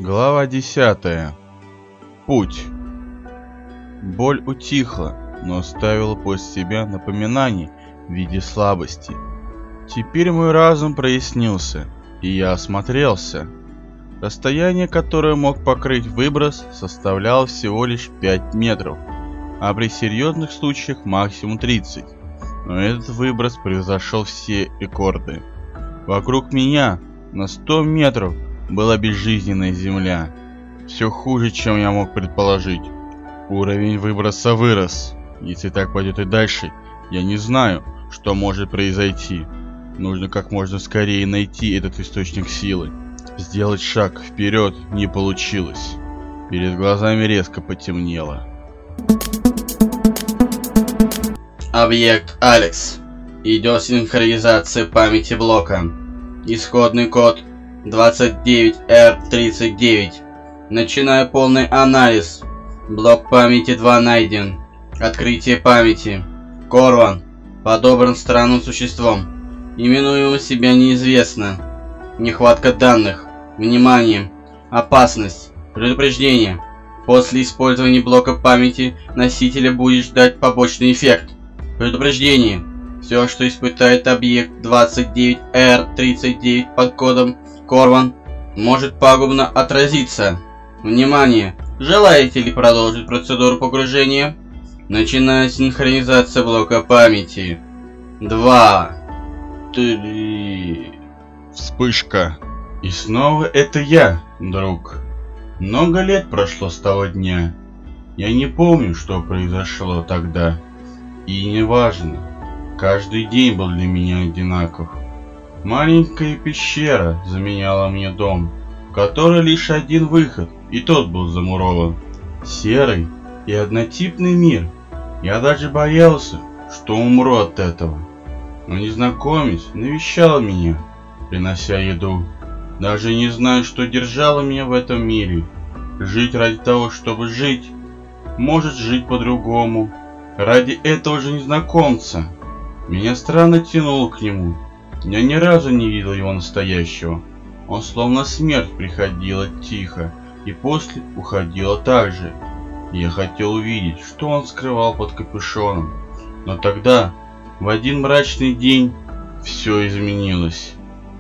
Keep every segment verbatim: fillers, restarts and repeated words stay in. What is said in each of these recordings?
Глава десятая. Путь. Боль утихла, но оставила после себя напоминание в виде слабости. Теперь мой разум прояснился, и я осмотрелся. Расстояние, которое мог покрыть выброс, составляло всего лишь пять метров, а при серьезных случаях максимум тридцать. Но этот выброс превзошел все рекорды. Вокруг меня на сто метров была безжизненная земля. Все хуже, чем я мог предположить. Уровень выброса вырос. Если так пойдет и дальше, я не знаю, что может произойти. Нужно как можно скорее найти этот источник силы. Сделать шаг вперед не получилось. Перед глазами резко потемнело. Объект Алекс. Идет синхронизация памяти блока. Исходный код двадцать девять эр тридцать девять. Начинаю полный анализ. Блок памяти два найден. Открытие памяти. Корван. Подобран странным существом. Именуемого себя неизвестно. Нехватка данных. Внимание. Опасность. Предупреждение. После использования блока памяти носителя будет ждать побочный эффект. Предупреждение. Все, что испытает объект двадцать девять эр тридцать девять под кодом Корван, может пагубно отразиться. Внимание! Желаете ли продолжить процедуру погружения? Начиная синхронизация блока памяти. Два. Три. Вспышка. И снова это я, друг. Много лет прошло с того дня. Я не помню, что произошло тогда. И не важно. Каждый день был для меня одинаков. Маленькая пещера заменяла мне дом, в который лишь один выход, и тот был замурован. Серый и однотипный мир. Я даже боялся, что умру от этого. Но незнакомец навещал меня, принося еду. Даже не знаю, что держало меня в этом мире. Жить ради того, чтобы жить, может жить по-другому. Ради этого же незнакомца. Меня странно тянуло к нему. Я ни разу не видел его настоящего. Он словно смерть приходила тихо и после уходила так же. Я хотел увидеть, что он скрывал под капюшоном. Но тогда, в один мрачный день, все изменилось.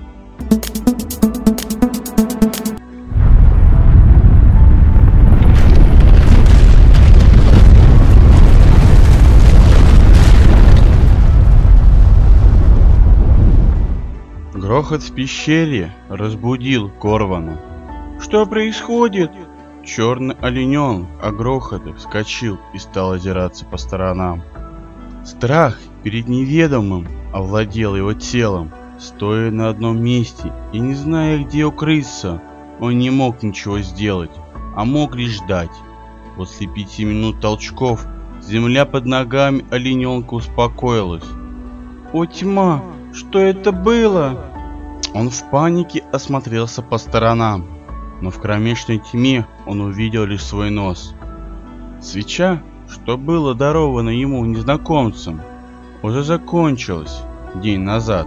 Грохот в пещере разбудил Корвана. Что происходит? Черный олененок от грохота вскочил и стал озираться по сторонам. Страх перед неведомым овладел его телом. Стоя на одном месте и не зная, где укрыться, он не мог ничего сделать, а мог лишь ждать. После пяти минут толчков земля под ногами олененка успокоилась. О, тьма! Что это было? Он в панике осмотрелся по сторонам, но в кромешной тьме он увидел лишь свой нос. Свеча, что было даровано ему незнакомцем, уже закончилась день назад.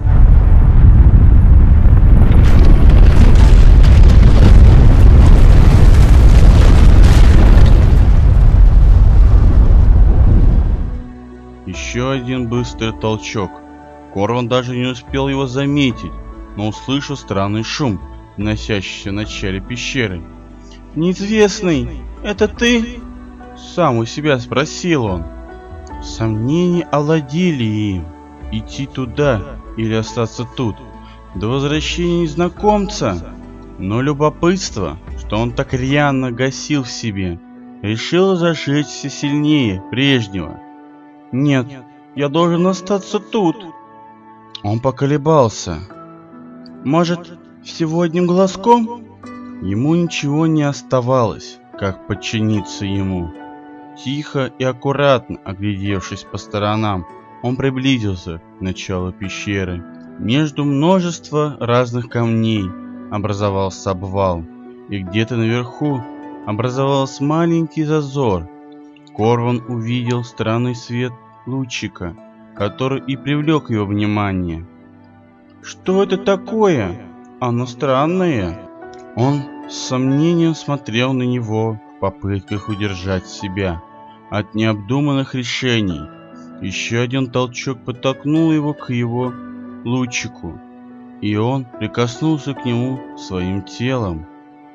Еще один быстрый толчок. Корван даже не успел его заметить, но услышал странный шум, доносящийся в начале пещеры. «Неизвестный, это ты?» Сам у себя спросил он. Сомнения овладели им. Идти туда или остаться тут до возвращения незнакомца. Но любопытство, что он так рьяно гасил в себе, решило зажечься сильнее прежнего. «Нет, я должен остаться тут». Он поколебался. Может, всего одним глазком? Ему ничего не оставалось, как подчиниться ему. Тихо и аккуратно оглядевшись по сторонам, он приблизился к началу пещеры. Между множества разных камней образовался обвал, и где-то наверху образовался маленький зазор. Корван увидел странный свет лучика, который и привлек его внимание. «Что это такое? Оно странное». Он с сомнением смотрел на него в попытках удержать себя от необдуманных решений. Еще один толчок подтолкнул его к его лучику, и он прикоснулся к нему своим телом.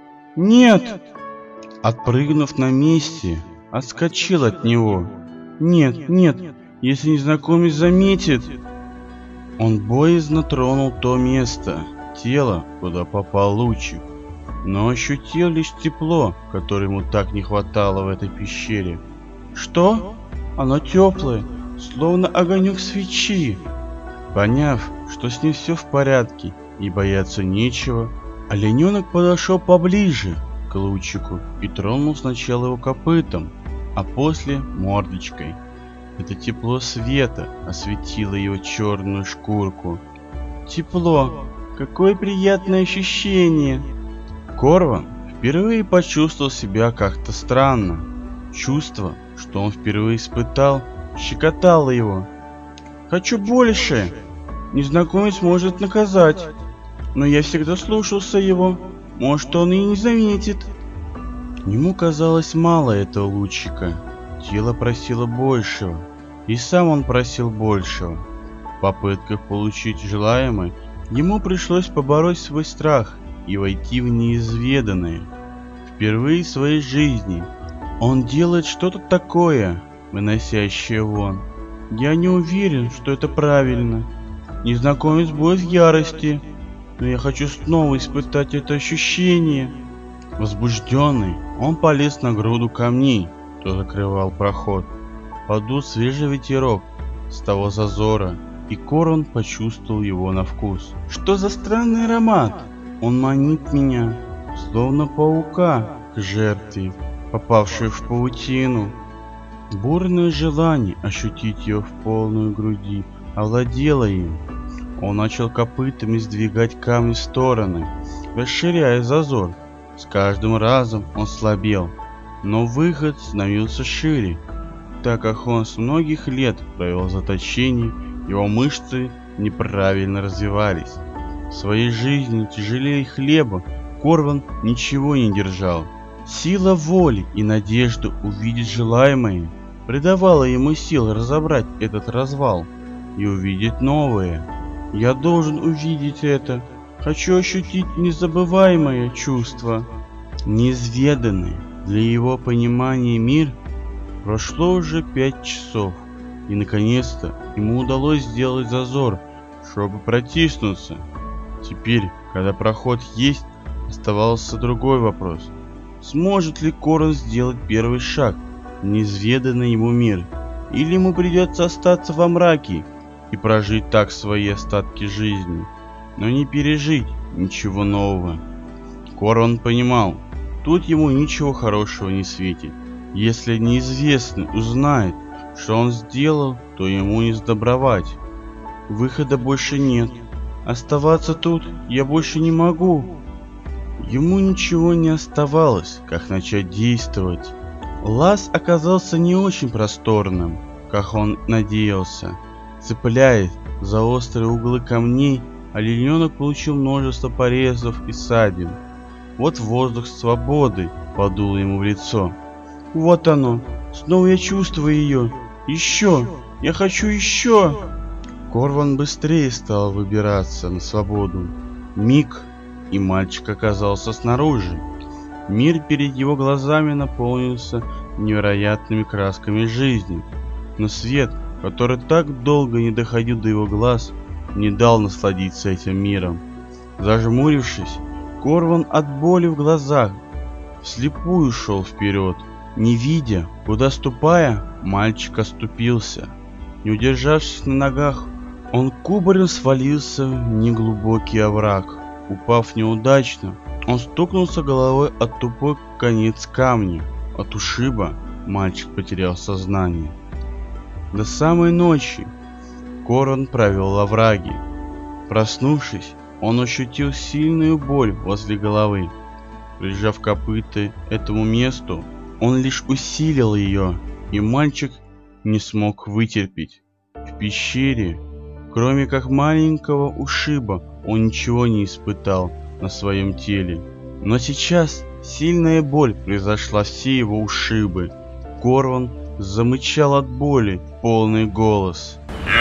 «Нет!» Отпрыгнув на месте, отскочил от него. «Нет, нет, если незнакомец заметит!» Он боязно тронул то место, тело, куда попал лучик, но ощутил лишь тепло, которое ему так не хватало в этой пещере. «Что? Оно теплое, словно огонек свечи!» Поняв, что с ним все в порядке и бояться нечего, олененок подошел поближе к лучику и тронул сначала его копытом, а после мордочкой. Это тепло света осветило его черную шкурку. Тепло! Какое приятное ощущение! Корван впервые почувствовал себя как-то странно. Чувство, что он впервые испытал, щекотало его. «Хочу больше! Незнакомец может наказать, но я всегда слушался его. Может, он и не заметит». Ему казалось мало этого лучика. Тело просило большего, и сам он просил большего. В попытках получить желаемое, ему пришлось побороть свой страх и войти в неизведанное. Впервые в своей жизни он делает что-то такое, выносящее вон. Я не уверен, что это правильно. Незнакомец будет в ярости, но я хочу снова испытать это ощущение. Возбужденный, он полез на груду камней, что закрывал проход. Подул свежий ветерок с того зазора, и Корван почувствовал его на вкус. Что за странный аромат? Он манит меня, словно паука к жертве, попавшей в паутину. Бурное желание ощутить ее в полную груди овладело им. Он начал копытами сдвигать камни в стороны, расширяя зазор. С каждым разом он слабел, но выход становился шире. Так как он с многих лет провел в заточении, его мышцы неправильно развивались. В своей жизни тяжелее хлеба Корван ничего не держал. Сила воли и надежда увидеть желаемое придавала ему сил разобрать этот развал и увидеть новое. Я должен увидеть это. Хочу ощутить незабываемое чувство. Неизведанный для его понимания мир. Прошло уже пять часов, и наконец-то ему удалось сделать зазор, чтобы протиснуться. Теперь, когда проход есть, оставался другой вопрос. Сможет ли Корван сделать первый шаг в неизведанный ему мир, или ему придется остаться во мраке и прожить так свои остатки жизни, но не пережить ничего нового? Корван понимал, тут ему ничего хорошего не светит. Если неизвестный узнает, что он сделал, то ему не сдобровать. Выхода больше нет. Оставаться тут я больше не могу. Ему ничего не оставалось, как начать действовать. Лаз оказался не очень просторным, как он надеялся. Цепляясь за острые углы камней, олененок получил множество порезов и ссадин. Вот воздух свободы подул ему в лицо. Вот оно, снова я чувствую ее. Еще, я хочу еще. Корван быстрее стал выбираться на свободу. Миг, и мальчик оказался снаружи. Мир перед его глазами наполнился невероятными красками жизни. Но свет, который так долго не доходил до его глаз, не дал насладиться этим миром. Зажмурившись, Корван от боли в глазах вслепую шел вперед. Не видя, куда ступая, мальчик оступился. Не удержавшись на ногах, он кубарем свалился в неглубокий овраг. Упав неудачно, он стукнулся головой от тупой конец камня. От ушиба мальчик потерял сознание. До самой ночи Корван провел в овраге. Проснувшись, он ощутил сильную боль возле головы. Прижав копыты этому месту, он лишь усилил ее, и мальчик не смог вытерпеть. В пещере, кроме как маленького ушиба, он ничего не испытал на своем теле. Но сейчас сильная боль произошла все его ушибы. Корван замычал от боли в полный голос.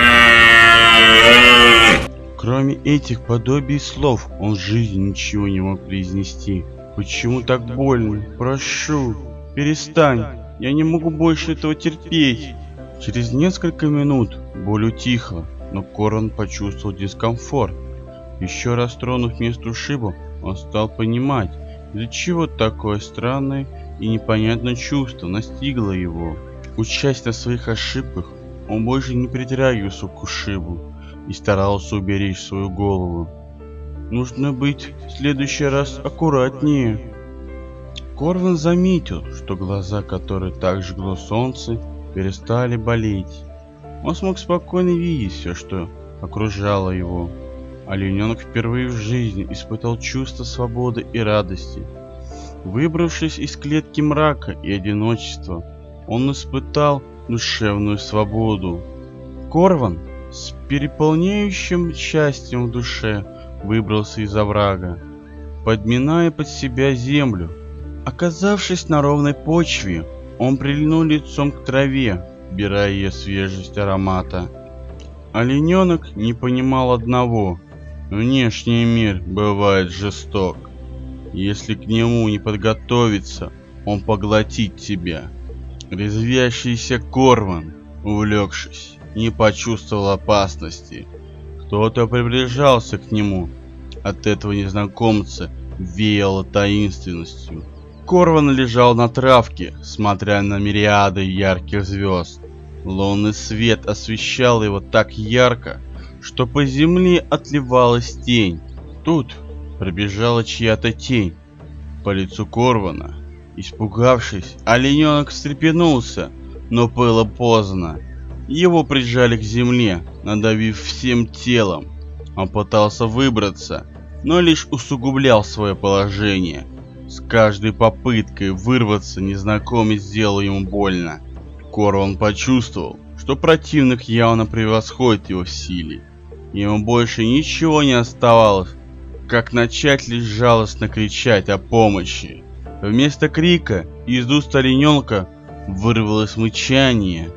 Кроме этих подобий слов, он в жизни ничего не мог произнести. «Почему так больно? Прошу, перестань, я не могу больше этого терпеть». Через несколько минут боль утихла, но Корван почувствовал дискомфорт. Еще раз тронув место ушиба, он стал понимать, из-за чего такое странное и непонятное чувство настигло его. Учась на своих ошибках, он больше не притрагивался к ушибу и старался уберечь свою голову. Нужно быть в следующий раз аккуратнее. Корван заметил, что глаза, которые так жгло солнце, перестали болеть. Он смог спокойно видеть все, что окружало его. Олененок впервые в жизни испытал чувство свободы и радости. Выбравшись из клетки мрака и одиночества, он испытал душевную свободу. Корван с переполняющим счастьем в душе выбрался из оврага, подминая под себя землю. Оказавшись на ровной почве, он прильнул лицом к траве, вбирая ее свежесть аромата. Олененок не понимал одного: внешний мир бывает жесток. Если к нему не подготовиться, он поглотит тебя. Резвящийся Корван, увлекшись, не почувствовал опасности. Кто-то приближался к нему. От этого незнакомца веяло таинственностью. Корван лежал на травке, смотря на мириады ярких звезд. Лунный свет освещал его так ярко, что по земле отливалась тень. Тут пробежала чья-то тень по лицу Корвана. Испугавшись, олененок встрепенулся, но было поздно. Его прижали к земле, надавив всем телом. Он пытался выбраться, но лишь усугублял свое положение. С каждой попыткой вырваться незнакомец сделал ему больно. Корван почувствовал, что противник явно превосходит его в силе. Ему больше ничего не оставалось, как начать лишь жалостно кричать о помощи. Вместо крика из уст олененка вырвалось мычание.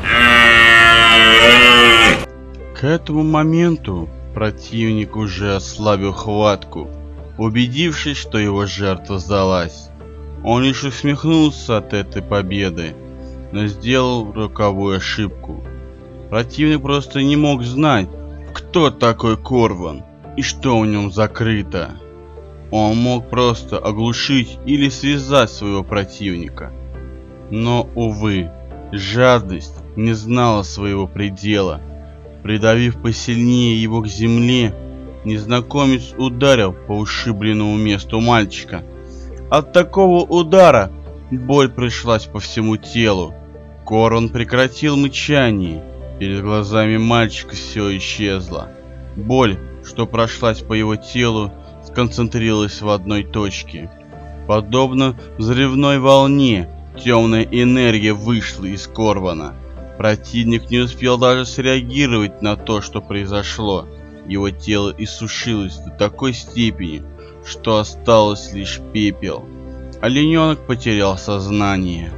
К этому моменту противник уже ослабил хватку. Убедившись, что его жертва сдалась, он лишь усмехнулся от этой победы, но сделал роковую ошибку. Противник просто не мог знать, кто такой Корван и что в нем закрыто. Он мог просто оглушить или связать своего противника. Но, увы, жадность не знала своего предела. Придавив посильнее его к земле, незнакомец ударил по ушибленному месту мальчика. От такого удара боль пришлась по всему телу. Корван прекратил мычание. Перед глазами мальчика все исчезло. Боль, что прошлась по его телу, сконцентрировалась в одной точке. Подобно взрывной волне, темная энергия вышла из Корвана. Противник не успел даже среагировать на то, что произошло. Его тело иссушилось до такой степени, что осталось лишь пепел. Олененок потерял сознание.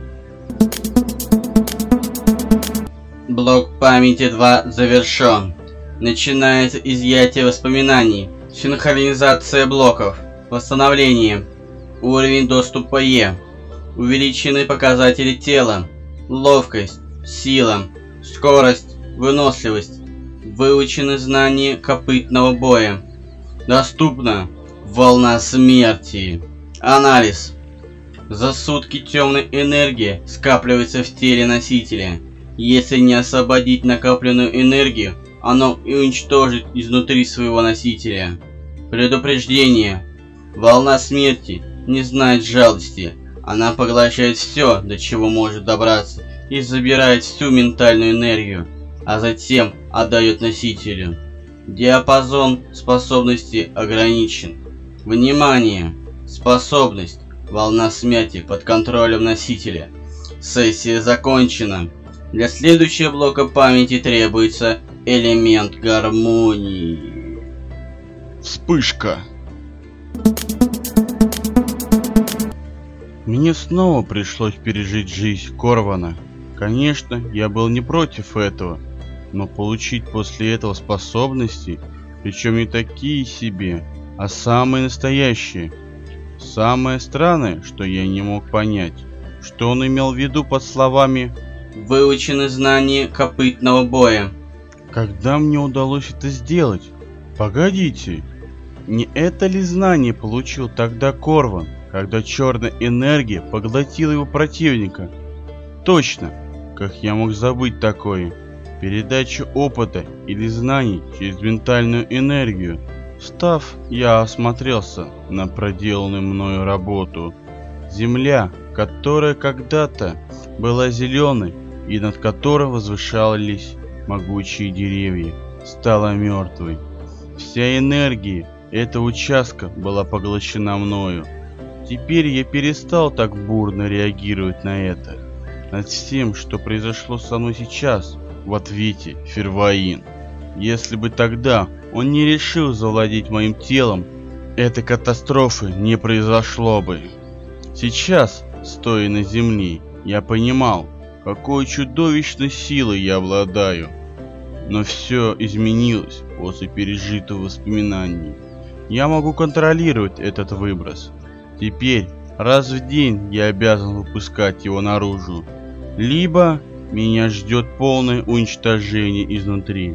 Блок памяти два завершен. Начинается изъятие воспоминаний. Синхронизация блоков. Восстановление. Уровень доступа Е. Увеличены показатели тела. Ловкость, сила, скорость, выносливость. Выучены знания копытного боя. Доступна волна смерти. Анализ. За сутки темная энергия скапливается в теле носителя. Если не освободить накопленную энергию, оно и уничтожит изнутри своего носителя. Предупреждение. Волна смерти не знает жалости. Она поглощает все, до чего может добраться, и забирает всю ментальную энергию, а затем отдает носителю. Диапазон способности ограничен. Внимание! Способность. Волна смерти под контролем носителя. Сессия закончена. Для следующего блока памяти требуется элемент гармонии. Вспышка. Мне снова пришлось пережить жизнь Корвана. Конечно, я был не против этого, но получить после этого способности, причем не такие себе, а самые настоящие. Самое странное, что я не мог понять, что он имел в виду под словами «Выучены знания копытного боя». Когда мне удалось это сделать? Погодите, не это ли знание получил тогда Корван, когда черная энергия поглотила его противника? Точно, как я мог забыть такое? Передача опыта или знаний через ментальную энергию. Встав, я осмотрелся на проделанную мною работу. Земля, которая когда-то была зеленой и над которой возвышались могучие деревья, стала мертвой. Вся энергия этого участка была поглощена мною. Теперь я перестал так бурно реагировать на это. Над всем, что произошло со мной сейчас, в ответе Ферваин. Если бы тогда он не решил завладеть моим телом, этой катастрофы не произошло бы. Сейчас, стоя на земле, я понимал, какой чудовищной силой я обладаю. Но все изменилось после пережитого воспоминаний. Я могу контролировать этот выброс. Теперь раз в день я обязан выпускать его наружу. Либо меня ждет полное уничтожение изнутри.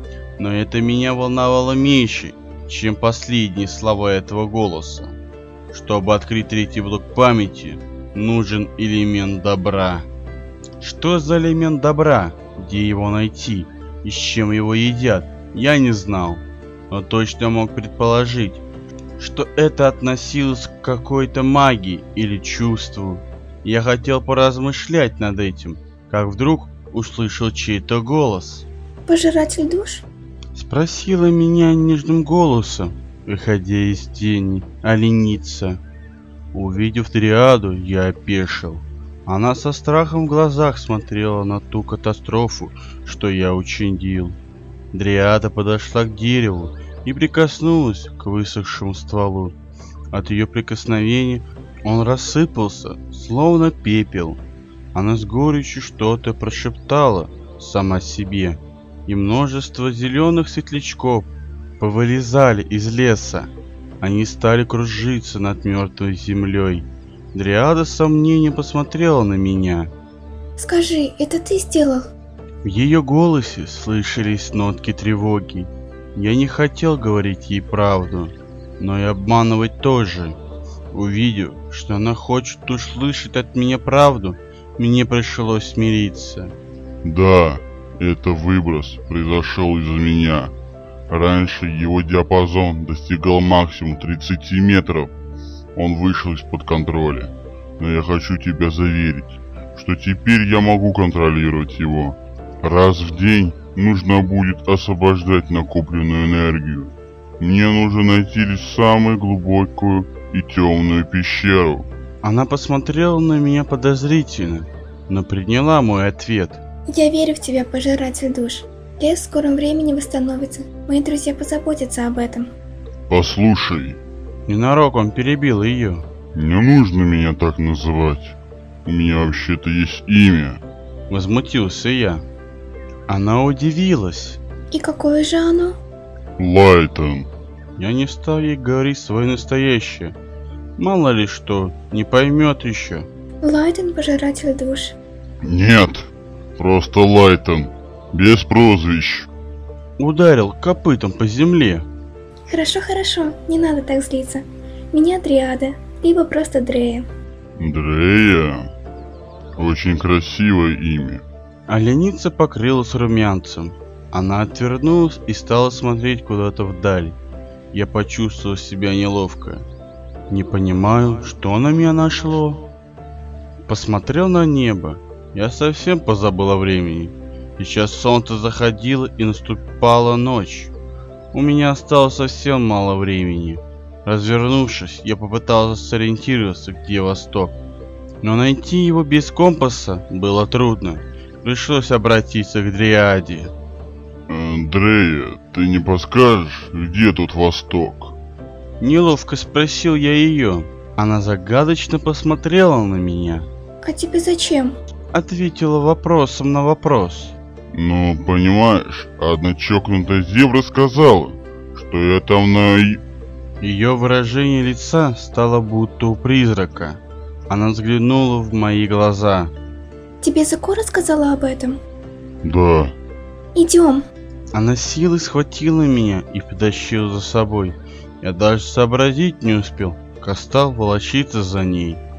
Но это меня волновало меньше, чем последние слова этого голоса. Чтобы открыть третий блок памяти, нужен элемент добра. Что за элемент добра? Где его найти? И с чем его едят? Я не знал, но точно мог предположить, что это относилось к какой-то магии или чувству. Я хотел поразмышлять над этим, как вдруг услышал чей-то голос. «Пожиратель душ?» Спросила меня нежным голосом, выходя из тени, оленица. Увидев триаду, я опешил. Она со страхом в глазах смотрела на ту катастрофу, что я учинил. Дриада подошла к дереву и прикоснулась к высохшему стволу. От ее прикосновения он рассыпался, словно пепел. Она с горечью что-то прошептала сама себе, и множество зеленых светлячков повылезали из леса. Они стали кружиться над мертвой землей. Дриада с сомнением посмотрела на меня. «Скажи, это ты сделал?» В ее голосе слышались нотки тревоги. Я не хотел говорить ей правду, но и обманывать тоже. Увидев, что она хочет услышать от меня правду, мне пришлось смириться. Да, это выброс произошел из-за меня. Раньше его диапазон достигал максимум тридцати метров. Он вышел из-под контроля. Но я хочу тебя заверить, что теперь я могу контролировать его. Раз в день нужно будет освобождать накопленную энергию. Мне нужно найти лишь самую глубокую и темную пещеру. Она посмотрела на меня подозрительно, но приняла мой ответ. «Я верю в тебя, пожиратель душ. Лес в скором времени восстановится. Мои друзья позаботятся об этом». Послушай. Ненароком перебил ее. Не нужно меня так называть. У меня вообще-то есть имя. Возмутился я. Она удивилась. «И какое же оно?» Лайтон. Я не стал ей говорить свое настоящее. Мало ли что, не поймет еще. «Лайтон, пожиратель душ». Нет, просто Лайтон, без прозвищ. Ударил копытом по земле. «Хорошо, хорошо, не надо так злиться. Меня Дриада, либо просто Дрея». Дрея? Очень красивое имя. Оленица покрылась румянцем. Она отвернулась и стала смотреть куда-то вдаль. Я почувствовал себя неловко. Не понимаю, что на меня нашло. Посмотрел на небо. Я совсем позабыл о времени. Сейчас солнце заходило и наступала ночь. У меня осталось совсем мало времени. Развернувшись, я попытался сориентироваться, где восток. Но найти его без компаса было трудно. Пришлось обратиться к Дриаде. Дрея, ты не подскажешь, где тут восток? Неловко спросил я ее. Она загадочно посмотрела на меня. А тебе зачем? Ответила вопросом на вопрос. Ну, понимаешь, одна чокнутая зебра сказала, что я там на... Ее выражение лица стало будто у призрака. Она взглянула в мои глаза. Тебе Закора сказала об этом? Да. Идем. Она силой схватила меня и потащила за собой. Я даже сообразить не успел, как стал волочиться за ней.